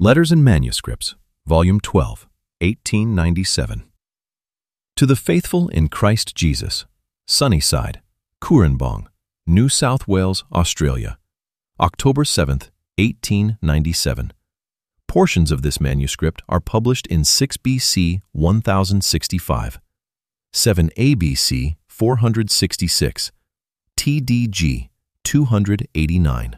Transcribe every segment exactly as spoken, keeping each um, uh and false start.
Letters and Manuscripts, Volume twelve, eighteen ninety-seven. To the Faithful in Christ Jesus, Sunnyside, Cooranbong, New South Wales, Australia, October seventh, eighteen ninety-seven. Portions of this manuscript are published in six B C one thousand sixty-five, seven A B C four hundred sixty-six, T D G two hundred eighty-nine.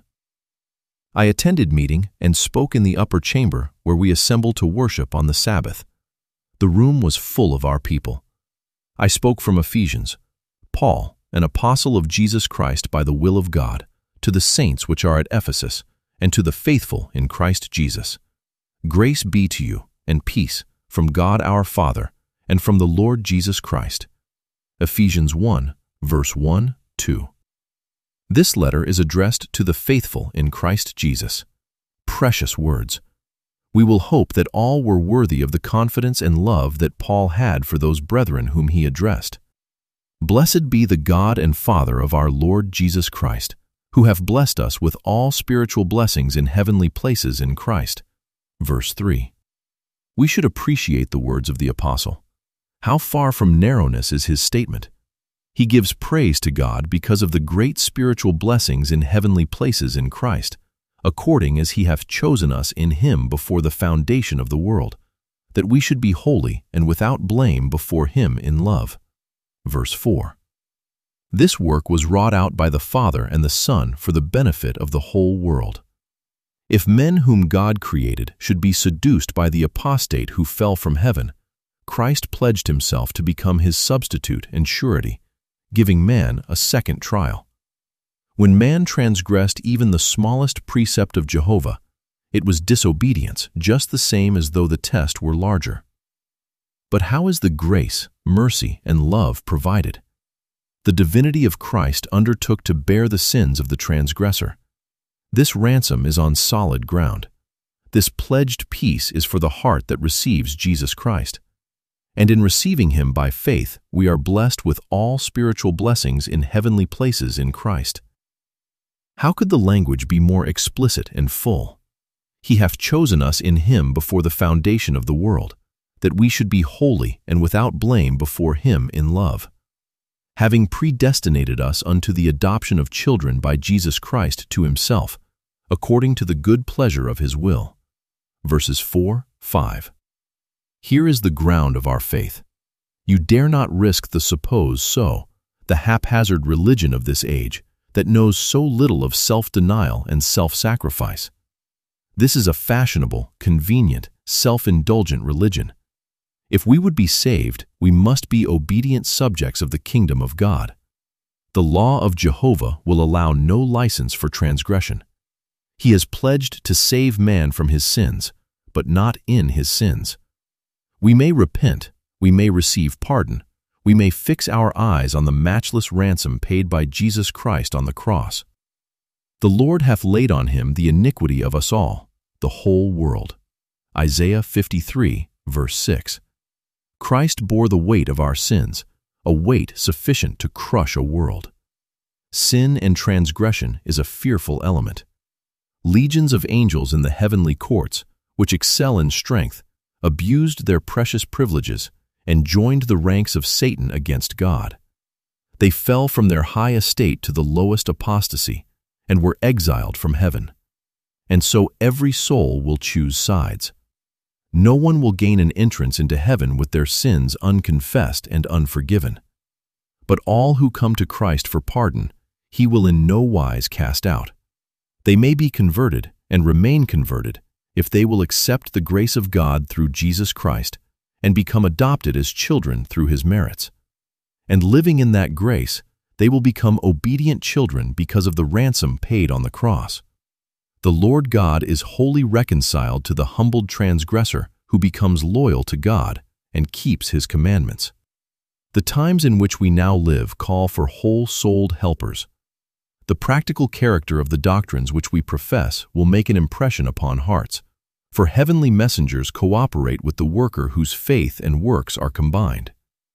I attended meeting and spoke in the upper chamber where we assemble to worship on the Sabbath. The room was full of our people. I spoke from Ephesians, Paul, an apostle of Jesus Christ by the will of God, to the saints which are at Ephesus, and to the faithful in Christ Jesus. Grace be to you, and peace, from God our Father, and from the Lord Jesus Christ. Ephesians one, verse one, two. This letter is addressed to the faithful in Christ Jesus. Precious words. We will hope that all were worthy of the confidence and love that Paul had for those brethren whom he addressed. Blessed be the God and Father of our Lord Jesus Christ, who have blessed us with all spiritual blessings in heavenly places in Christ. Verse three. We should appreciate the words of the apostle. How far from narrowness is his statement? He gives praise to God because of the great spiritual blessings in heavenly places in Christ, according as he hath chosen us in him before the foundation of the world, that we should be holy and without blame before him in love. Verse four. This work was wrought out by the Father and the Son for the benefit of the whole world. If men whom God created should be seduced by the apostate who fell from heaven, Christ pledged himself to become his substitute and surety, giving man a second trial. When man transgressed even the smallest precept of Jehovah, it was disobedience just the same as though the test were larger. But how is the grace, mercy, and love provided? The divinity of Christ undertook to bear the sins of the transgressor. This ransom is on solid ground. This pledged peace is for the heart that receives Jesus Christ. And in receiving him by faith, we are blessed with all spiritual blessings in heavenly places in Christ. How could the language be more explicit and full? He hath chosen us in him before the foundation of the world, that we should be holy and without blame before him in love, having predestinated us unto the adoption of children by Jesus Christ to himself, according to the good pleasure of his will. Verses four, five. Here is the ground of our faith. You dare not risk the suppose so, the haphazard religion of this age that knows so little of self-denial and self-sacrifice. This is a fashionable, convenient, self-indulgent religion. If we would be saved, we must be obedient subjects of the kingdom of God. The law of Jehovah will allow no license for transgression. He has pledged to save man from his sins, but not in his sins. We may repent, we may receive pardon, we may fix our eyes on the matchless ransom paid by Jesus Christ on the cross. The Lord hath laid on him the iniquity of us all, the whole world. Isaiah fifty-three, verse six. Christ bore the weight of our sins, a weight sufficient to crush a world. Sin and transgression is a fearful element. Legions of angels in the heavenly courts, which excel in strength, abused their precious privileges and joined the ranks of Satan against God. They fell from their high estate to the lowest apostasy and were exiled from heaven. And so every soul will choose sides. No one will gain an entrance into heaven with their sins unconfessed and unforgiven. But all who come to Christ for pardon, he will in no wise cast out. They may be converted and remain converted if they will accept the grace of God through Jesus Christ and become adopted as children through his merits. And living in that grace, they will become obedient children because of the ransom paid on the cross. The Lord God is wholly reconciled to the humbled transgressor who becomes loyal to God and keeps his commandments. The times in which we now live call for whole-souled helpers. The practical character of the doctrines which we profess will make an impression upon hearts, for heavenly messengers cooperate with the worker whose faith and works are combined.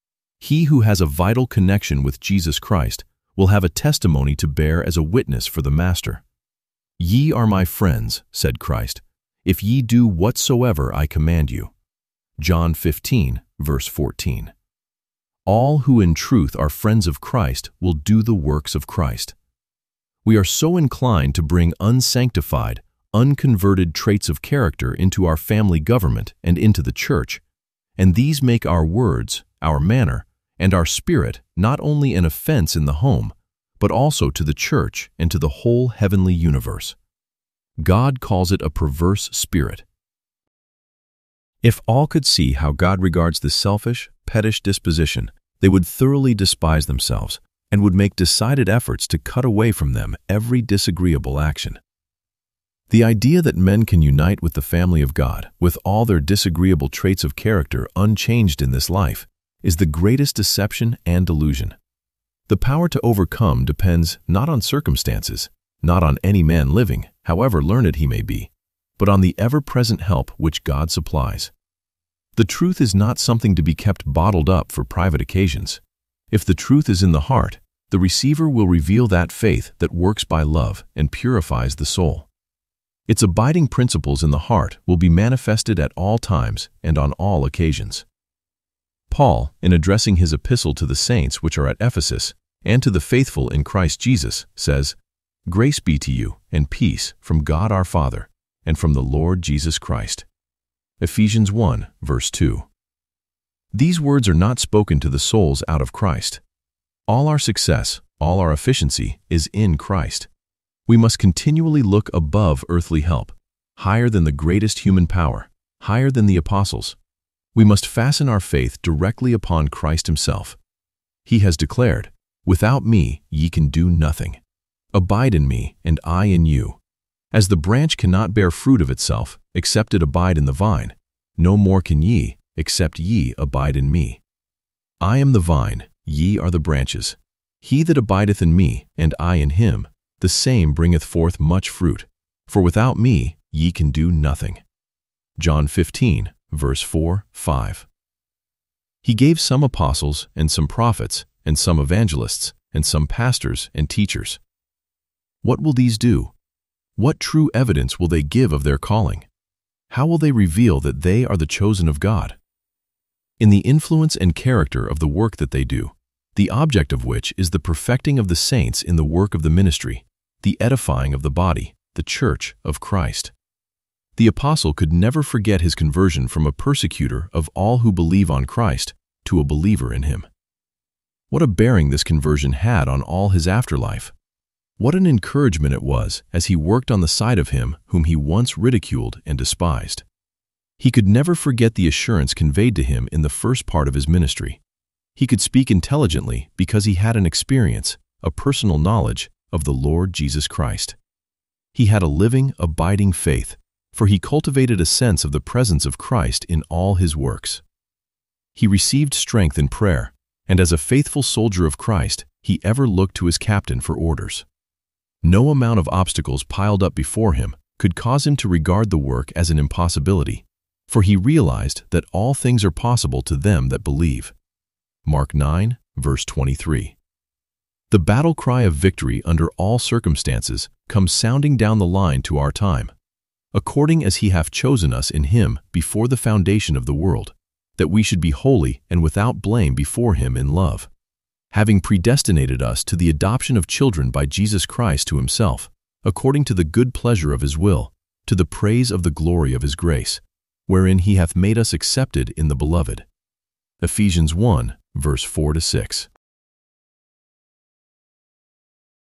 He who has a vital connection with Jesus Christ will have a testimony to bear as a witness for the Master. Ye are my friends, said Christ, if ye do whatsoever I command you. John fifteen, verse fourteen. All who in truth are friends of Christ will do the works of Christ. We are so inclined to bring unsanctified, unconverted traits of character into our family government and into the church, and these make our words, our manner, and our spirit not only an offense in the home, but also to the church and to the whole heavenly universe. God calls it a perverse spirit. If all could see how God regards this selfish, pettish disposition, they would thoroughly despise themselves and would make decided efforts to cut away from them every disagreeable action. The idea that men can unite with the family of God with all their disagreeable traits of character unchanged in this life is the greatest deception and delusion. The power to overcome depends not on circumstances, not on any man living, however learned he may be, but on the ever-present help which God supplies. The truth is not something to be kept bottled up for private occasions. If the truth is in the heart, the receiver will reveal that faith that works by love and purifies the soul. Its abiding principles in the heart will be manifested at all times and on all occasions. Paul, in addressing his epistle to the saints which are at Ephesus and to the faithful in Christ Jesus, says, "Grace be to you and peace from God our Father and from the Lord Jesus Christ." Ephesians one, verse two. These words are not spoken to the souls out of Christ. All our success, all our efficiency is in Christ. We must continually look above earthly help, higher than the greatest human power, higher than the apostles. We must fasten our faith directly upon Christ himself. He has declared, "Without me ye can do nothing. Abide in me, and I in you. As the branch cannot bear fruit of itself, except it abide in the vine, no more can ye, except ye abide in me. I am the vine, ye are the branches. He that abideth in me, and I in him, the same bringeth forth much fruit. For without me ye can do nothing." John fifteen, verse four, five. He gave some apostles and some prophets and some evangelists and some pastors and teachers. What will these do? What true evidence will they give of their calling? How will they reveal that they are the chosen of God? In the influence and character of the work that they do, the object of which is the perfecting of the saints in the work of the ministry, the edifying of the body, the church of Christ. The apostle could never forget his conversion from a persecutor of all who believe on Christ to a believer in him. What a bearing this conversion had on all his afterlife! What an encouragement it was as he worked on the side of him whom he once ridiculed and despised. He could never forget the assurance conveyed to him in the first part of his ministry. He could speak intelligently because he had an experience, a personal knowledge of the Lord Jesus Christ. He had a living, abiding faith, for he cultivated a sense of the presence of Christ in all his works. He received strength in prayer, and as a faithful soldier of Christ, he ever looked to his captain for orders. No amount of obstacles piled up before him could cause him to regard the work as an impossibility, for he realized that all things are possible to them that believe. Mark nine, verse twenty-three. The battle cry of victory under all circumstances comes sounding down the line to our time. According as he hath chosen us in him before the foundation of the world, that we should be holy and without blame before him in love, having predestinated us to the adoption of children by Jesus Christ to himself, according to the good pleasure of his will, to the praise of the glory of his grace, wherein he hath made us accepted in the beloved. Ephesians one, verse four to six.